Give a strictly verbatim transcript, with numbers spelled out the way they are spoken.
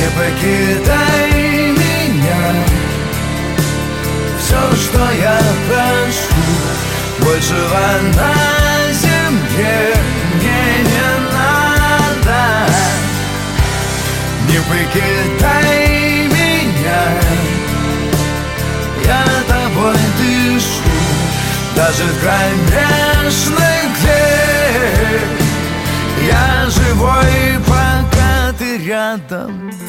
Не покидай меня. Все, что я прошу, большего на земле мне не надо. Не покидай меня, я тобой дышу, даже в кромешной тьме. Я живой, пока ты рядом.